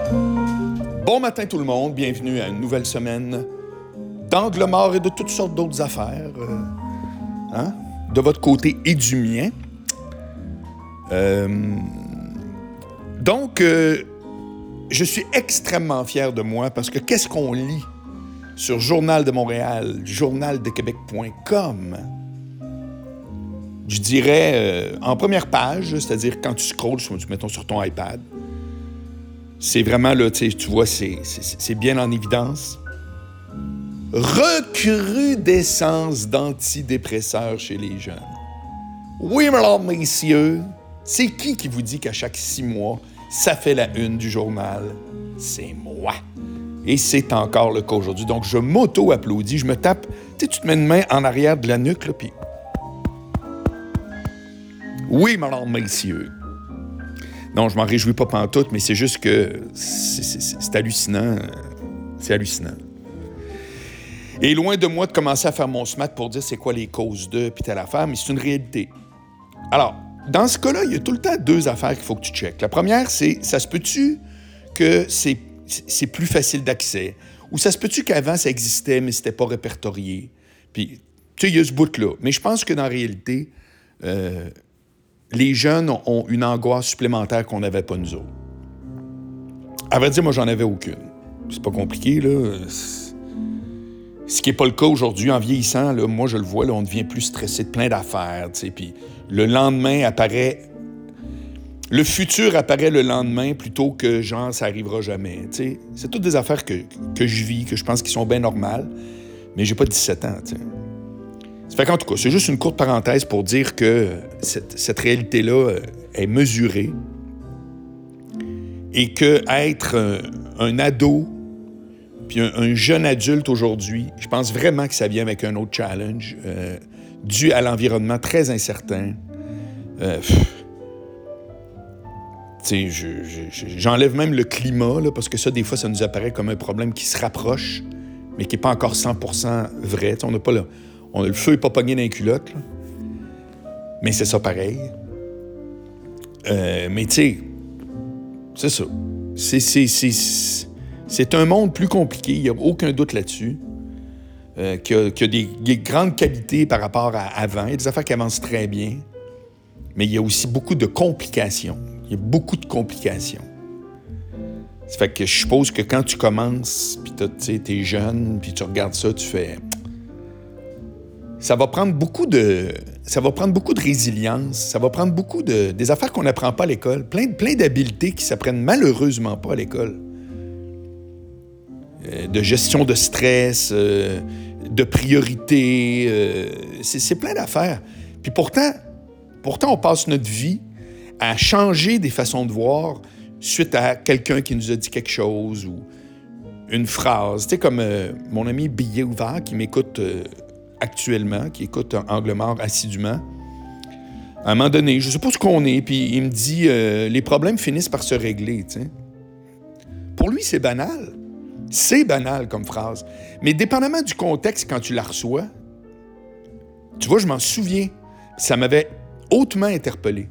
Bon matin tout le monde, bienvenue à une nouvelle semaine d'angle mort et de toutes sortes d'autres affaires, de votre côté et du mien. Donc, je suis extrêmement fier de moi parce que qu'est-ce qu'on lit sur Journal de Montréal, journaldequebec.com? Je dirais en première page, c'est-à-dire quand tu scrolles, mettons sur ton iPad, c'est vraiment là, tu vois, c'est bien en évidence. Recrudescence d'antidépresseurs chez les jeunes. Oui, mesdames, messieurs, c'est qui vous dit qu'à chaque 6 mois, ça fait la une du journal? C'est moi. Et c'est encore le cas aujourd'hui. Donc, je m'auto-applaudis, je me tape. Tu te mets une main en arrière de la nuque, là, puis... Oui, mesdames, messieurs. Non, je m'en réjouis pas pantoute, mais c'est juste que c'est hallucinant. C'est hallucinant. Et loin de moi de commencer à faire mon SMAT pour dire c'est quoi les causes de, puis telle affaire, mais c'est une réalité. Alors, dans ce cas-là, il y a tout le temps 2 affaires qu'il faut que tu checkes. La première, c'est, ça se peut-tu que c'est plus facile d'accès? Ou ça se peut-tu qu'avant, ça existait, mais c'était pas répertorié? Puis, tu sais, il y a ce bout-là. Mais je pense que dans la réalité, les jeunes ont une angoisse supplémentaire qu'on n'avait pas nous autres. À vrai dire, moi, j'en avais aucune. C'est pas compliqué, là. Ce qui n'est pas le cas aujourd'hui, en vieillissant, là, moi, je le vois, là, on devient plus stressé de plein d'affaires, tu sais, puis le lendemain apparaît... Le futur apparaît le lendemain plutôt que, genre, ça arrivera jamais, tu sais. C'est toutes des affaires que je vis, que je pense qui sont bien normales, mais j'ai pas 17 ans, tu sais. Ça fait qu'en tout cas, c'est juste une courte parenthèse pour dire que cette réalité-là est mesurée et que être un ado puis un jeune adulte aujourd'hui, je pense vraiment que ça vient avec un autre challenge dû à l'environnement très incertain. J'enlève même le climat, là, parce que ça, des fois, ça nous apparaît comme un problème qui se rapproche, mais qui n'est pas encore 100% vrai. T'sais, le feu n'est pas pogné dans les culottes, là. Mais c'est ça pareil. Mais tu sais, c'est ça. C'est un monde plus compliqué, il n'y a aucun doute là-dessus, qui a des grandes qualités par rapport à avant. Il y a des affaires qui avancent très bien, mais il y a aussi beaucoup de complications. Il y a beaucoup de complications. Ça fait que je suppose que quand tu commences, puis t'es jeune, puis tu regardes ça, tu fais... Ça va prendre beaucoup de résilience, ça va prendre beaucoup des affaires qu'on n'apprend pas à l'école, plein d'habiletés qui s'apprennent malheureusement pas à l'école. De gestion de stress, de priorité, c'est plein d'affaires. Puis pourtant, on passe notre vie à changer des façons de voir suite à quelqu'un qui nous a dit quelque chose ou une phrase. Tu sais, comme mon ami Billet Ouvert qui m'écoute actuellement, qui écoute Angle Mort assidûment. À un moment donné, je sais pas ce qu'on est, puis il me dit les problèmes finissent par se régler, tu sais. Pour lui, c'est banal. C'est banal comme phrase. Mais dépendamment du contexte quand tu la reçois, tu vois, je m'en souviens. Ça m'avait hautement interpellé.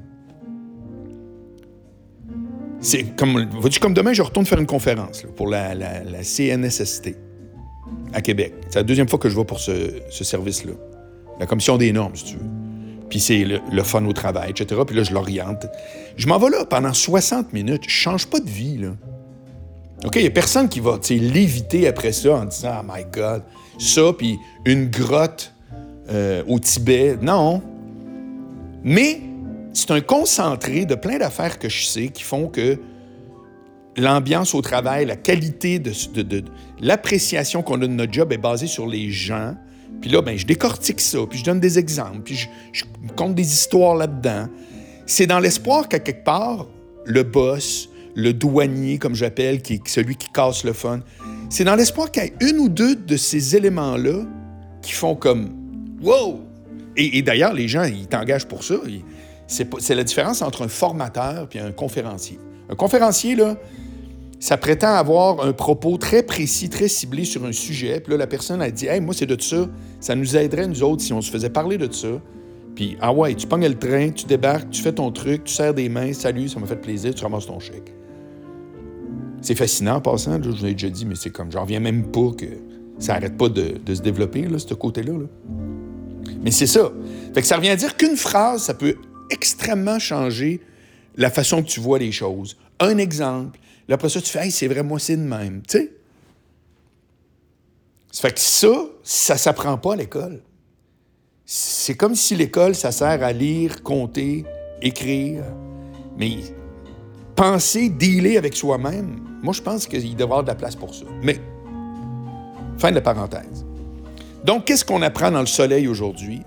C'est comme demain, je retourne faire une conférence là, pour la CNSST à Québec. C'est la 2e fois que je vais pour ce service-là. La commission des normes, si tu veux. Puis c'est le fun au travail, etc. Puis là, je l'oriente. Je m'en vais là pendant 60 minutes. Je change pas de vie, là. OK, il n'y a personne qui va l'éviter après ça en disant « Oh my God! » Ça, puis une grotte au Tibet. Non. Mais c'est un concentré de plein d'affaires que je sais qui font que l'ambiance au travail, la qualité de l'appréciation qu'on a de notre job est basée sur les gens. Puis là, je décortique ça, puis je donne des exemples, puis je compte des histoires là-dedans. C'est dans l'espoir qu'à quelque part, le boss, le douanier, comme j'appelle, qui est celui qui casse le fun, c'est dans l'espoir qu'il y ait 1 ou 2 de ces éléments-là qui font comme « Wow! » Et d'ailleurs, les gens, ils t'engagent pour ça. C'est la différence entre un formateur et un conférencier. Un conférencier, là, ça prétend avoir un propos très précis, très ciblé sur un sujet. Puis là, la personne a dit « Hey, moi, c'est de ça. Ça nous aiderait, nous autres, si on se faisait parler de ça. » Puis, ah ouais, tu pognes le train, tu débarques, tu fais ton truc, tu serres des mains, « Salut, ça m'a fait plaisir, tu ramasses ton chèque. » C'est fascinant en passant, là, je vous l'ai déjà dit, mais c'est comme, j'en reviens même pas que ça n'arrête pas de se développer, là, ce côté-là. Là. Mais c'est ça. Fait que ça revient à dire qu'une phrase, ça peut extrêmement changer la façon que tu vois les choses. Un exemple, là, après ça, tu fais « Hey, c'est vrai, moi, c'est de même. » Tu sais? Ça fait que ça s'apprend pas à l'école. C'est comme si l'école, ça sert à lire, compter, écrire. Mais penser, dealer avec soi-même, moi, je pense qu'il devrait y avoir de la place pour ça. Mais, fin de la parenthèse. Donc, qu'est-ce qu'on apprend dans le soleil aujourd'hui?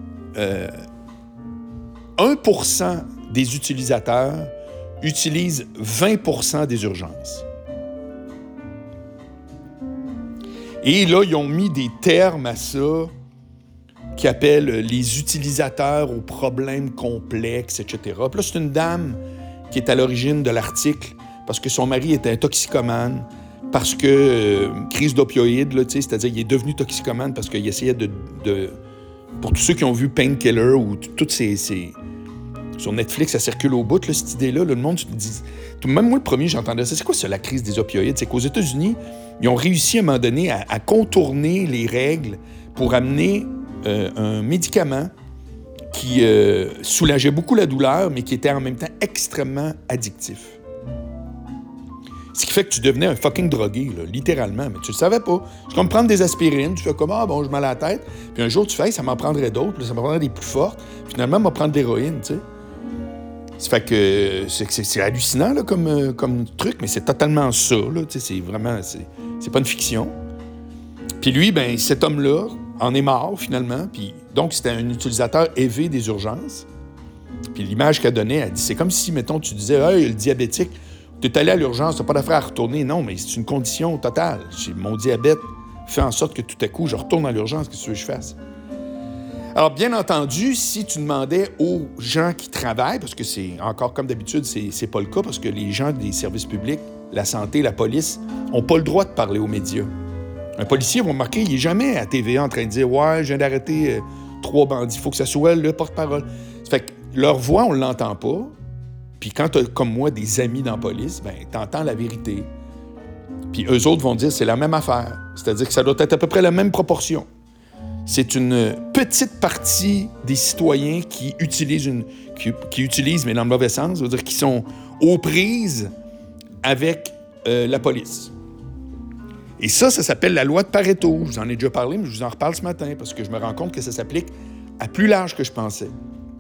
1% des utilisateurs utilisent 20% des urgences. Et là, ils ont mis des termes à ça qui appellent les utilisateurs aux problèmes complexes, etc. Puis là, c'est une dame qui est à l'origine de l'article parce que son mari était un toxicomane, parce que crise d'opioïdes, là, c'est-à-dire qu'il est devenu toxicomane parce qu'il essayait de... Pour tous ceux qui ont vu Painkiller ou toutes ces... Sur Netflix, ça circule au bout, là, cette idée-là. Là, le monde dit... Même moi, le premier, j'entendais ça. C'est quoi ça, la crise des opioïdes? C'est qu'aux États-Unis, ils ont réussi à un moment donné à contourner les règles pour amener un médicament qui soulageait beaucoup la douleur, mais qui était en même temps extrêmement addictif. Ce qui fait que tu devenais un fucking drogué, là, littéralement. Mais tu le savais pas. C'est comme prendre des aspirines. Tu fais comme, ah bon, je mal à la tête. Puis un jour, tu fais, hey, ça m'en prendrait d'autres. Puis ça m'en prendrait des plus fortes. Finalement, m'en prendre de l'héroïne, tu sais. Ça fait que c'est hallucinant là, comme truc, mais c'est totalement ça. Là, c'est vraiment... C'est pas une fiction. Puis lui, ben cet homme-là en est mort, finalement. Puis donc, c'était un utilisateur élevé des urgences. Puis l'image qu'elle donnait, elle dit, c'est comme si, mettons, tu disais, hey, le diabétique, t'es allé à l'urgence, t'as pas d'affaire à retourner. Non, mais c'est une condition totale. Mon diabète fait en sorte que tout à coup, je retourne à l'urgence. Qu'est-ce que tu veux que je fasse? Alors, bien entendu, si tu demandais aux gens qui travaillent, parce que c'est encore comme d'habitude, c'est pas le cas, parce que les gens des services publics, la santé, la police, n'ont pas le droit de parler aux médias. Un policier, vous remarquez, il n'est jamais à TVA en train de dire « Ouais, je viens d'arrêter 3 bandits. Il faut que ça soit le porte-parole. » Ça fait que leur voix, on ne l'entend pas. Puis quand tu as, comme moi, des amis dans la police, ben tu entends la vérité. Puis eux autres vont dire « C'est la même affaire. » C'est-à-dire que ça doit être à peu près la même proportion. C'est une petite partie des citoyens qui utilisent, mais dans le mauvais sens, c'est-à-dire qui sont aux prises avec la police. Et ça s'appelle la loi de Pareto. Je vous en ai déjà parlé, mais je vous en reparle ce matin parce que je me rends compte que ça s'applique à plus large que je pensais.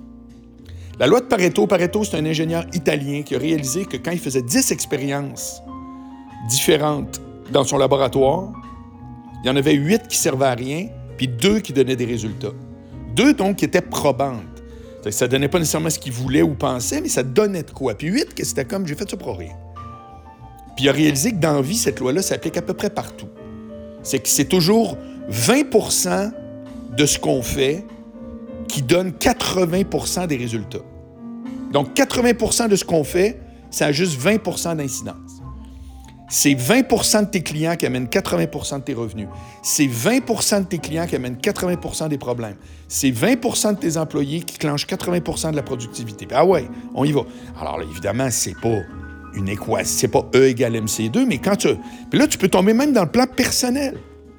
La loi de Pareto, c'est un ingénieur italien qui a réalisé que quand il faisait 10 expériences différentes dans son laboratoire, il y en avait 8 qui servaient à rien, puis 2 qui donnaient des résultats. 2, donc, qui étaient probantes. Ça ne donnait pas nécessairement ce qu'il voulait ou pensait, mais ça donnait de quoi. Puis 8, que c'était comme, j'ai fait ça pour rien. Puis il a réalisé que dans la vie, cette loi-là s'applique à peu près partout. C'est que c'est toujours 20% de ce qu'on fait qui donne 80% des résultats. Donc, 80% de ce qu'on fait, ça a juste 20% d'incidence. C'est 20% de tes clients qui amènent 80% de tes revenus. C'est 20% de tes clients qui amènent 80% des problèmes. C'est 20% de tes employés qui clenchent 80% de la productivité. Ah ouais, on y va. Alors là, évidemment, c'est pas une équation, c'est pas E égale MC2, mais quand tu... Puis là, tu peux tomber même dans le plan personnel.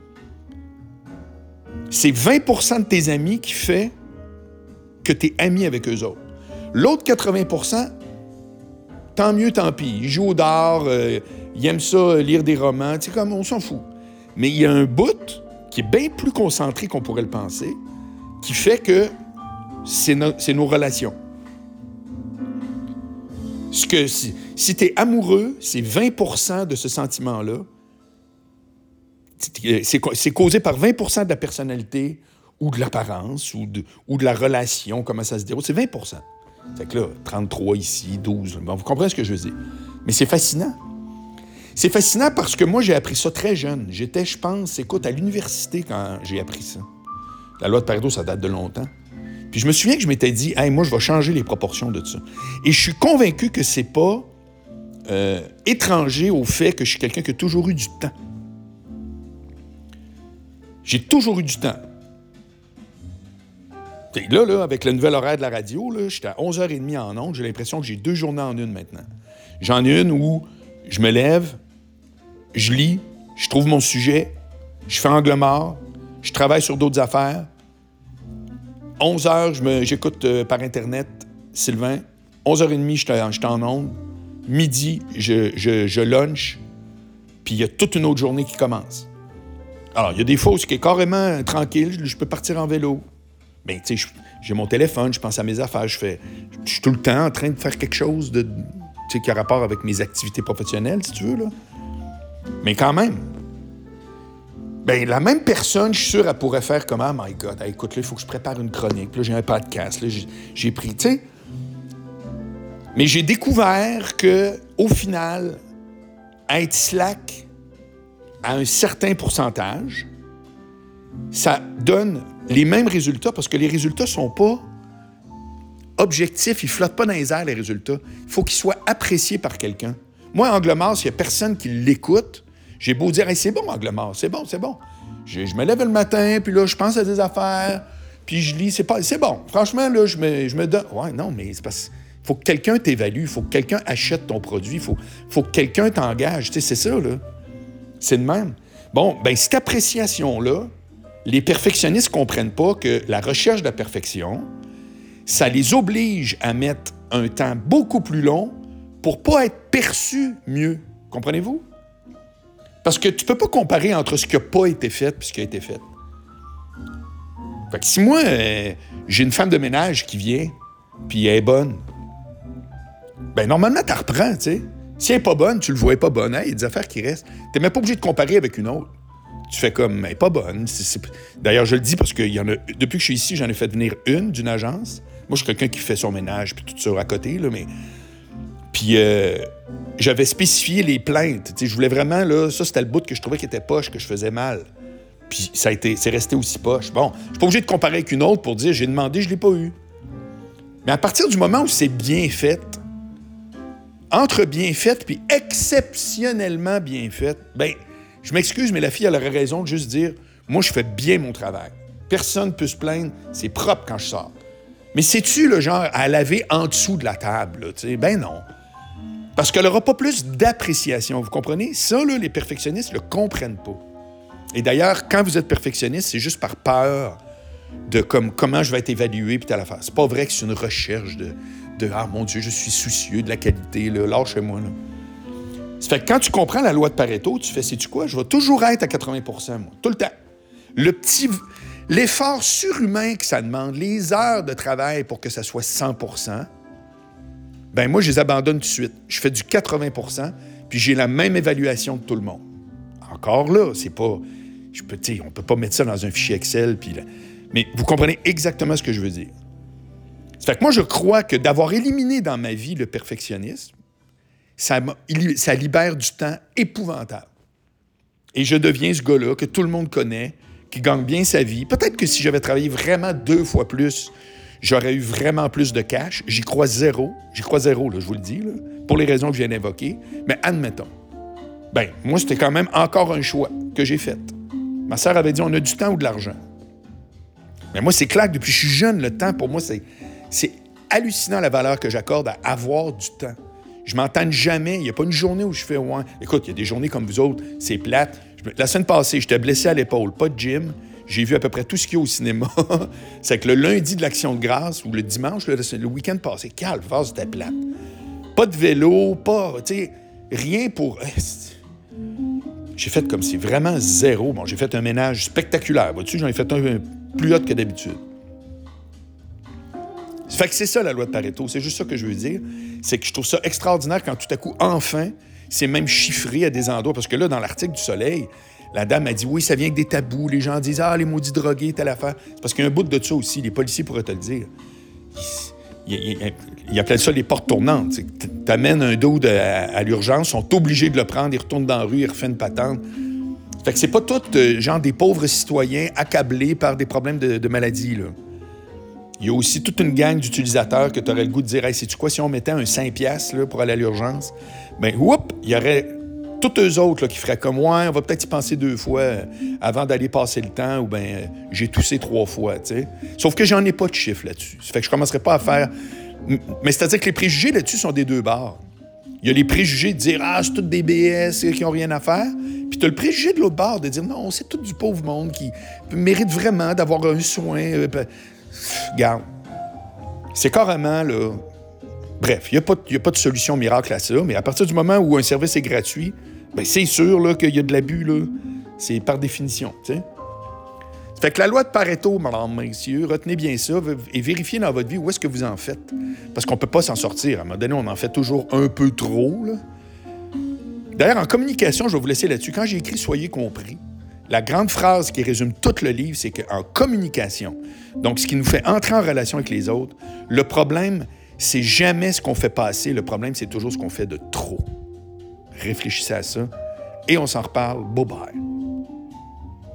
C'est 20% de tes amis qui fait que tu es ami avec eux autres. L'autre 80%, tant mieux, tant pis. Ils jouent au dard, ils aiment ça, lire des romans, tu sais, comme on s'en fout. Mais il y a un bout qui est bien plus concentré qu'on pourrait le penser, qui fait que c'est nos relations. Si tu es amoureux, c'est 20% de ce sentiment-là. C'est causé par 20% de la personnalité ou de l'apparence ou de la relation, comment ça se déroule. C'est 20%. Fait que là, 33 ici, 12. Bon, vous comprenez ce que je veux dire. Mais c'est fascinant. C'est fascinant parce que moi, j'ai appris ça très jeune. J'étais, je pense, à l'université quand j'ai appris ça. La loi de Pareto, ça date de longtemps. Puis je me souviens que je m'étais dit, hey, moi, je vais changer les proportions de ça. Et je suis convaincu que c'est pas étranger au fait que je suis quelqu'un qui a toujours eu du temps. J'ai toujours eu du temps. Là, avec le nouvel horaire de la radio, là, j'étais à 11h30 en ondes. J'ai l'impression que j'ai 2 journées en une maintenant. J'en ai une où je me lève, je lis, je trouve mon sujet, je fais angle mort, je travaille sur d'autres affaires. 11 heures, j'écoute par Internet Sylvain. 11h30, je suis en onde. Midi, je lunch. Puis il y a toute une autre journée qui commence. Alors, il y a des fois où c'est carrément tranquille, je peux partir en vélo. Bien, tu sais, j'ai mon téléphone, je pense à mes affaires, je suis tout le temps en train de faire quelque chose qui a rapport avec mes activités professionnelles, si tu veux, là. Mais quand même, bien, la même personne, je suis sûr, elle pourrait faire comme « Oh my God, écoute, là, il faut que je prépare une chronique. Puis là, j'ai un podcast. Là, j'ai pris, tu sais. » Mais j'ai découvert qu'au final, être slack à un certain pourcentage, ça donne les mêmes résultats parce que les résultats ne sont pas objectifs, ils ne flottent pas dans les airs, les résultats. Il faut qu'ils soient appréciés par quelqu'un. Moi, Angle mort, s'il n'y a personne qui l'écoute, j'ai beau dire hey, « c'est bon, Angle mort, c'est bon. » Je me lève le matin, puis là, je pense à des affaires, puis je lis, c'est bon. Franchement, là, je me donne... Ouais, non, mais c'est parce... Il faut que quelqu'un t'évalue, il faut que quelqu'un achète ton produit, il faut que quelqu'un t'engage. Tu sais, c'est ça, là. C'est de même. Bon, bien, cette appréciation-là, les perfectionnistes ne comprennent pas que la recherche de la perfection, ça les oblige à mettre un temps beaucoup plus long pour ne pas être perçu mieux. Comprenez-vous? Parce que tu ne peux pas comparer entre ce qui n'a pas été fait et ce qui a été fait. Fait que si moi, j'ai une femme de ménage qui vient, puis elle est bonne, ben normalement, tu la reprends, tu sais. Si elle n'est pas bonne, tu le vois pas bonne. Hey, il y a des affaires qui restent. Tu n'es même pas obligé de comparer avec une autre. Tu fais comme, elle n'est pas bonne. D'ailleurs, je le dis parce que depuis que je suis ici, j'en ai fait venir une d'une agence. Moi, je suis quelqu'un qui fait son ménage puis tout ça à côté, là, mais... Puis, j'avais spécifié les plaintes. Tu sais, je voulais vraiment, là, ça, c'était le bout que je trouvais qui était poche, que je faisais mal. Puis, c'est resté aussi poche. Bon, je suis pas obligé de comparer avec une autre pour dire, j'ai demandé, je l'ai pas eu. Mais à partir du moment où c'est bien fait, entre bien fait puis exceptionnellement bien fait, bien, je m'excuse, mais la fille, elle aurait raison de juste dire « Moi, je fais bien mon travail. Personne ne peut se plaindre. C'est propre quand je sors. » Mais c'est-tu le genre à laver en dessous de la table, là, tu sais? Ben non. Parce qu'elle n'aura pas plus d'appréciation, vous comprenez? Ça, là, les perfectionnistes ne le comprennent pas. Et d'ailleurs, quand vous êtes perfectionniste, c'est juste par peur de comment je vais être évalué puis telle affaire. C'est pas vrai que c'est une recherche de « Ah, mon Dieu, je suis soucieux de la qualité, là, lâchez-moi, là. » Ça fait que quand tu comprends la loi de Pareto, tu fais, sais-tu quoi? Je vais toujours être à 80 % moi, tout le temps. L'effort surhumain que ça demande, les heures de travail pour que ça soit 100 %, ben moi, je les abandonne tout de suite. Je fais du 80 %, puis j'ai la même évaluation de tout le monde. Encore là, c'est pas... on ne peut pas mettre ça dans un fichier Excel, puis là, mais vous comprenez exactement ce que je veux dire. Ça fait que moi, je crois que d'avoir éliminé dans ma vie le perfectionnisme, ça libère du temps épouvantable. Et je deviens ce gars-là que tout le monde connaît, qui gagne bien sa vie. Peut-être que si j'avais travaillé vraiment 2 fois plus, j'aurais eu vraiment plus de cash. J'y crois zéro. J'y crois zéro, là, je vous le dis, là, pour les raisons que je viens d'évoquer. Mais admettons. Bien, moi, c'était quand même encore un choix que j'ai fait. Ma sœur avait dit, on a du temps ou de l'argent. Mais moi, c'est clair que depuis que je suis jeune, le temps, pour moi, c'est hallucinant la valeur que j'accorde à avoir du temps. Je m'entends jamais. Il n'y a pas une journée où je fais « ouais ». Écoute, il y a des journées comme vous autres, c'est plate. La semaine passée, j'étais blessé à l'épaule, pas de gym. J'ai vu à peu près tout ce qu'il y a au cinéma. C'est que le lundi de l'Action de grâce ou le dimanche, le week-end passé, calvaire, c'était plate. Pas de vélo, tu sais, rien pour... J'ai fait comme si vraiment zéro. Bon, j'ai fait un ménage spectaculaire. Vois-tu, j'en ai fait un plus haut que d'habitude. Ça fait que c'est ça, la loi de Pareto. C'est juste ça que je veux dire. C'est que je trouve ça extraordinaire quand tout à coup, enfin, c'est même chiffré à des endroits. Parce que là, dans l'article du Soleil, la dame a dit, oui, ça vient avec des tabous. Les gens disent, ah, les maudits drogués, telle affaire. C'est parce qu'il y a un bout de ça aussi. Les policiers pourraient te le dire. Ils appellent ça les portes tournantes. Tu amènes un dude à l'urgence, ils sont obligés de le prendre, ils retournent dans la rue, ils refont une patente. Fait que c'est pas tout, genre, des pauvres citoyens accablés par des problèmes de maladie, là. Il y a aussi toute une gang d'utilisateurs que tu aurais le goût de dire « Hey, sais-tu quoi, si on mettait un 5$ là, pour aller à l'urgence, bien, whoop, il y aurait tous eux autres là, qui feraient comme « Ouais, on va peut-être y penser 2 fois avant d'aller passer le temps » ou « bien, j'ai toussé 3 fois », tu sais. Sauf que j'en ai pas de chiffre là-dessus. Ça fait que je commencerai pas à faire... Mais c'est-à-dire que les préjugés là-dessus sont des 2 bords. Il y a les préjugés de dire « Ah, c'est tous des BS qui n'ont rien à faire. » Puis tu as le préjugé de l'autre bord de dire « Non, c'est tout du pauvre monde qui mérite vraiment d'avoir un soin. » Regarde, c'est carrément, là... Bref, il n'y a pas de solution miracle à ça, mais à partir du moment où un service est gratuit, bien, c'est sûr là, qu'il y a de l'abus, là. C'est par définition, tu sais. Fait que la loi de Pareto, mesdames, messieurs, retenez bien ça et vérifiez dans votre vie où est-ce que vous en faites. Parce qu'on ne peut pas s'en sortir. À un moment donné, on en fait toujours un peu trop, là. D'ailleurs, en communication, je vais vous laisser là-dessus. Quand j'ai écrit « Soyez compris », la grande phrase qui résume tout le livre, c'est qu'en communication, donc ce qui nous fait entrer en relation avec les autres, le problème, c'est jamais ce qu'on fait passer. Le problème, c'est toujours ce qu'on fait de trop. Réfléchissez à ça et on s'en reparle. Bye bye.